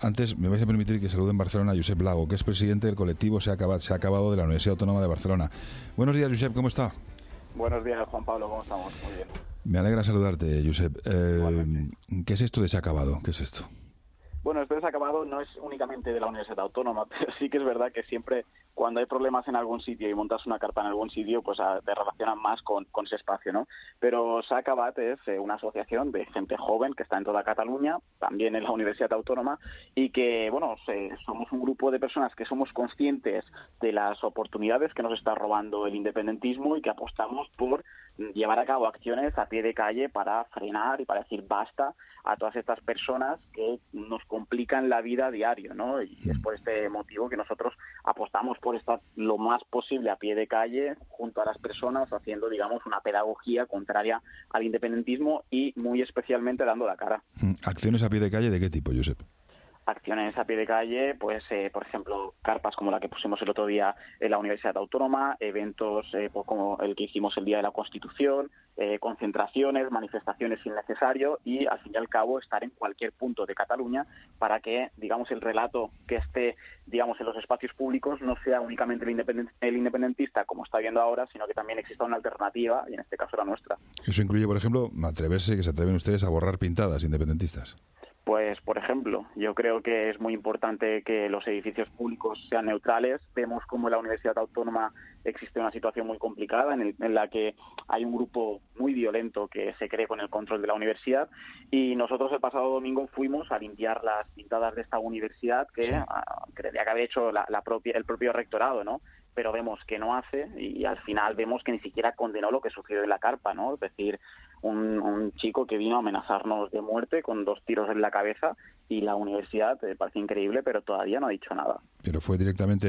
Antes me vais a permitir que salude en Barcelona a Josep Lago, que es presidente del colectivo Se ha acabado de la Universidad Autónoma de Barcelona. Buenos días, Josep, ¿cómo está? Buenos días, Juan Pablo, ¿cómo estamos? Muy bien. Me alegra saludarte, Josep. ¿Qué es esto de Se ha acabado? ¿Qué es esto? Bueno, esto de Se ha acabado no es únicamente de la Universidad Autónoma, pero sí que es verdad que siempre cuando hay problemas en algún sitio y montas una carpa en algún sitio, pues te relacionan más con ese espacio, ¿no? Pero Se ha acabat es una asociación de gente joven que está en toda Cataluña, también en la Universidad Autónoma, y que, bueno, somos un grupo de personas que somos conscientes de las oportunidades que nos está robando el independentismo y que apostamos por llevar a cabo acciones a pie de calle para frenar y para decir basta a todas estas personas que nos complican la vida a diario, ¿no? Y es por este motivo que nosotros apostamos por estar lo más posible a pie de calle junto a las personas, haciendo, digamos, una pedagogía contraria al independentismo y muy especialmente dando la cara. ¿Acciones a pie de calle de qué tipo, Josep? Acciones a pie de calle, pues por ejemplo, carpas como la que pusimos el otro día en la Universidad Autónoma, eventos como el que hicimos el Día de la Constitución, concentraciones, manifestaciones sin necesario y, al fin y al cabo, estar en cualquier punto de Cataluña para que, digamos, el relato que esté, digamos, en los espacios públicos no sea únicamente el independentista, como está viendo ahora, sino que también exista una alternativa, y en este caso la nuestra. Eso incluye, por ejemplo, que se atreven ustedes a borrar pintadas independentistas. Pues, por ejemplo, yo creo que es muy importante que los edificios públicos sean neutrales. Vemos como en la Universidad Autónoma existe una situación muy complicada en la que hay un grupo muy violento que se cree con el control de la universidad, y nosotros el pasado domingo fuimos a limpiar las pintadas de esta universidad que creía que había hecho el propio rectorado, ¿no? Pero vemos que no hace, y al final vemos que ni siquiera condenó lo que sucedió en la carpa, ¿no? Es decir, un chico que vino a amenazarnos de muerte con 2 tiros en la cabeza, y la universidad, parece increíble, pero todavía no ha dicho nada. Pero fue directamente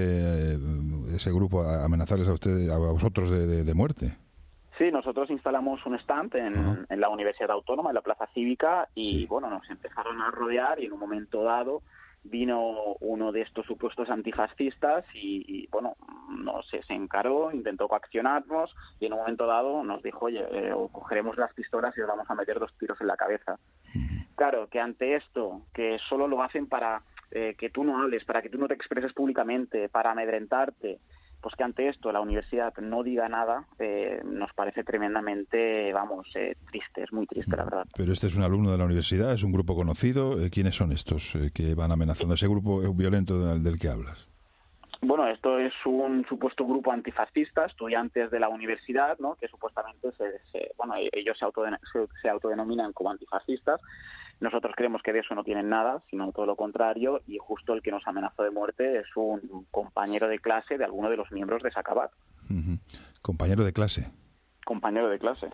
ese grupo a amenazarles a ustedes, a vosotros de muerte. Sí, nosotros instalamos un stand en la Universidad Autónoma, en la Plaza Cívica, y bueno, nos empezaron a rodear, y en un momento dado vino uno de estos supuestos antifascistas y bueno, se encaró, intentó coaccionarnos, y en un momento dado nos dijo, oye, o cogeremos las pistolas y os vamos a meter 2 tiros en la cabeza. Claro, que ante esto, que solo lo hacen para que tú no hables, para que tú no te expreses públicamente, para amedrentarte, pues que ante esto la universidad no diga nada, nos parece tremendamente, triste, es muy triste, la verdad. Pero este es un alumno de la universidad, es un grupo conocido. ¿Quiénes son estos que van amenazando? ¿Ese grupo violento del que hablas? Bueno, esto es un supuesto grupo antifascista, estudiantes de la universidad, ¿no? Que supuestamente ellos se autodenominan como antifascistas. Nosotros creemos que de eso no tienen nada, sino todo lo contrario, y justo el que nos amenazó de muerte es un compañero de clase de alguno de los miembros de Se ha acabado. ¿Compañero de clase? Compañero de clase.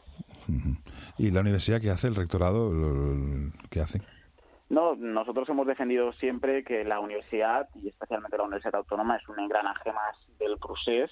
¿Y la universidad qué hace? ¿El rectorado qué hace? No, nosotros hemos defendido siempre que la universidad, y especialmente la Universidad Autónoma, es un engranaje más del procés,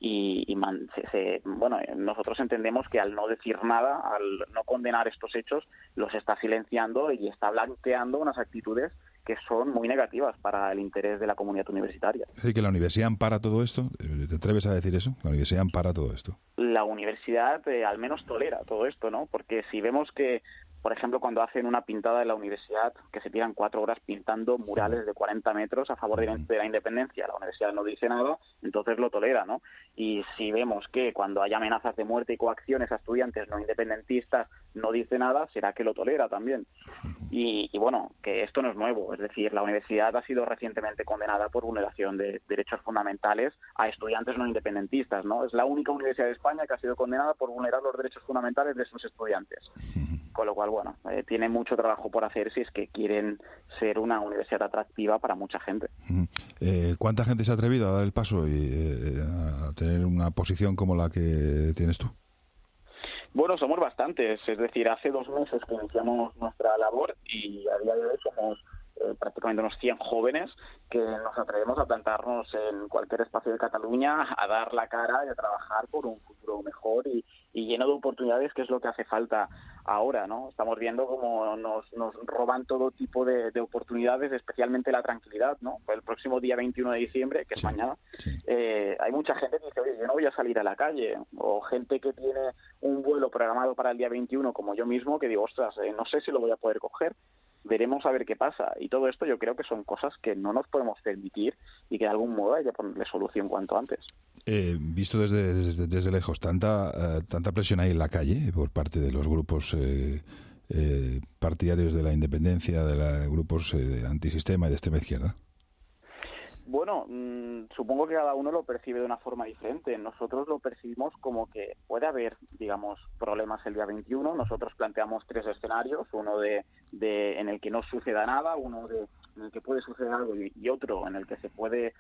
nosotros entendemos que al no decir nada, al no condenar estos hechos, los está silenciando y está blanqueando unas actitudes que son muy negativas para el interés de la comunidad universitaria. ¿Es decir, que la universidad ampara todo esto? ¿Te atreves a decir eso? ¿La universidad ampara todo esto? La universidad al menos tolera todo esto, ¿no? Porque si vemos que, por ejemplo, cuando hacen una pintada en la universidad, que se tiran 4 horas pintando murales de 40 metros a favor de la independencia, la universidad no dice nada, entonces lo tolera, ¿no? Y si vemos que cuando hay amenazas de muerte y coacciones a estudiantes no independentistas no dice nada, será que lo tolera también. Y bueno, que esto no es nuevo, es decir, la universidad ha sido recientemente condenada por vulneración de derechos fundamentales a estudiantes no independentistas, ¿no? Es la única universidad de España que ha sido condenada por vulnerar los derechos fundamentales de sus estudiantes. Con lo cual, bueno, tiene mucho trabajo por hacer si es que quieren ser una universidad atractiva para mucha gente. ¿Cuánta gente se ha atrevido a dar el paso y a tener una posición como la que tienes tú? Bueno, somos bastantes, es decir, hace 2 meses que iniciamos nuestra labor y a día de hoy somos prácticamente unos 100 jóvenes que nos atrevemos a plantarnos en cualquier espacio de Cataluña, a dar la cara y a trabajar por un futuro mejor y lleno de oportunidades, que es lo que hace falta ahora, ¿no? Estamos viendo cómo nos roban todo tipo de oportunidades, especialmente la tranquilidad, ¿no? Pues el próximo día 21 de diciembre, que es mañana, hay mucha gente que dice, oye, yo no voy a salir a la calle, o gente que tiene un vuelo programado para el día 21, como yo mismo, que digo, ostras, no sé si lo voy a poder coger. veremos a ver qué pasa. Y todo esto yo creo que son cosas que no nos podemos permitir y que de algún modo hay que ponerle solución cuanto antes. Visto desde lejos, tanta presión hay en la calle por parte de los grupos partidarios de la independencia, de los grupos antisistema y de extrema izquierda. Bueno, supongo que cada uno lo percibe de una forma diferente. Nosotros lo percibimos como que puede haber, digamos, problemas el día 21. Nosotros planteamos 3 escenarios, uno en el que no suceda nada, uno en el que puede suceder algo y otro en el que se puede,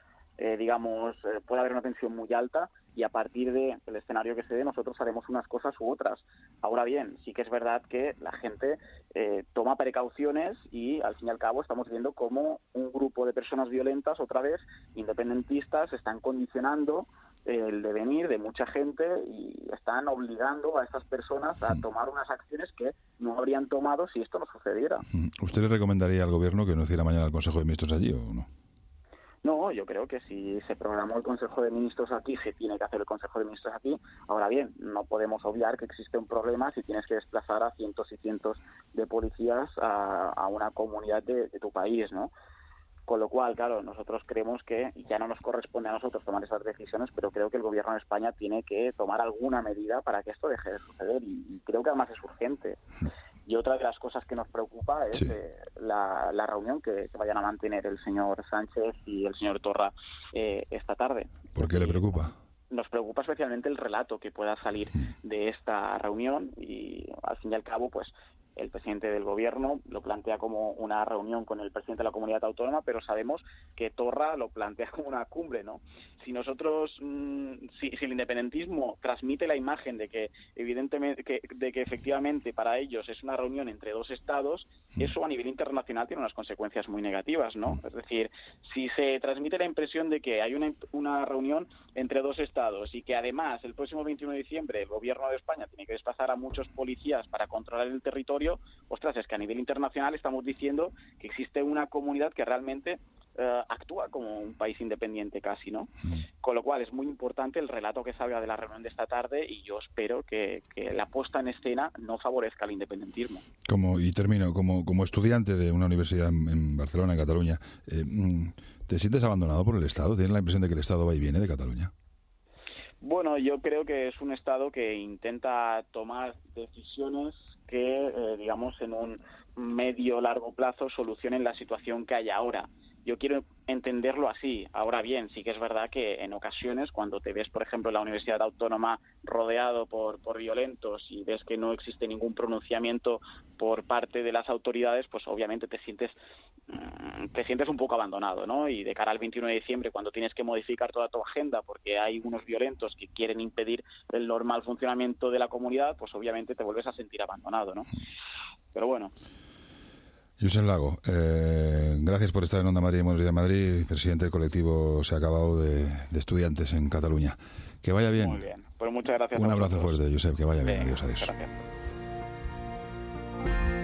puede haber una tensión muy alta, y a partir del escenario que se dé nosotros haremos unas cosas u otras. Ahora bien, sí que es verdad que la gente toma precauciones y al fin y al cabo estamos viendo cómo un grupo de personas violentas, otra vez, independentistas, están condicionando el devenir de mucha gente y están obligando a estas personas a tomar unas acciones que no habrían tomado si esto no sucediera. ¿Usted le recomendaría al gobierno que no hiciera mañana el Consejo de Ministros allí o no? No, yo creo que si se programó el Consejo de Ministros aquí, se tiene que hacer el Consejo de Ministros aquí. Ahora bien, no podemos obviar que existe un problema si tienes que desplazar a cientos y cientos de policías a una comunidad de tu país, ¿no? Con lo cual, claro, nosotros creemos que ya no nos corresponde a nosotros tomar esas decisiones, pero creo que el gobierno de España tiene que tomar alguna medida para que esto deje de suceder y creo que además es urgente. Y otra de las cosas que nos preocupa es la reunión que vayan a mantener el señor Sánchez y el señor Torra esta tarde. ¿Por qué le preocupa? Nos preocupa especialmente el relato que pueda salir de esta reunión y, al fin y al cabo, pues el presidente del gobierno lo plantea como una reunión con el presidente de la comunidad autónoma, pero sabemos que Torra lo plantea como una cumbre, ¿no? Si nosotros, si el independentismo transmite la imagen de que evidentemente, de que efectivamente para ellos es una reunión entre 2 estados, eso a nivel internacional tiene unas consecuencias muy negativas, ¿no? Es decir, si se transmite la impresión de que hay una reunión entre 2 estados y que además el próximo 21 de diciembre el gobierno de España tiene que desplazar a muchos policías para controlar el territorio, ostras, es que a nivel internacional estamos diciendo que existe una comunidad que realmente actúa como un país independiente casi, ¿no? Con lo cual es muy importante el relato que salga de la reunión de esta tarde y yo espero que la puesta en escena no favorezca el independentismo. Como estudiante de una universidad en Barcelona, en Cataluña, ¿te sientes abandonado por el Estado? ¿Tienes la impresión de que el Estado va y viene de Cataluña? Bueno, yo creo que es un Estado que intenta tomar decisiones que, digamos, en un medio-largo plazo solucionen la situación que hay ahora. Yo quiero entenderlo así. Ahora bien, sí que es verdad que en ocasiones, cuando te ves, por ejemplo, en la Universidad Autónoma rodeado por violentos y ves que no existe ningún pronunciamiento por parte de las autoridades, pues obviamente te sientes un poco abandonado, ¿no? Y de cara al 21 de diciembre, cuando tienes que modificar toda tu agenda porque hay unos violentos que quieren impedir el normal funcionamiento de la comunidad, pues obviamente te vuelves a sentir abandonado, ¿no? Pero bueno. Josep Lago, gracias por estar en Onda Madrid y Buenos Días Madrid, presidente del colectivo Se ha acabado de estudiantes en Cataluña. Que vaya bien. Muy bien, pues muchas gracias. Un abrazo fuerte, Josep, que vaya bien. Adiós, adiós. Gracias.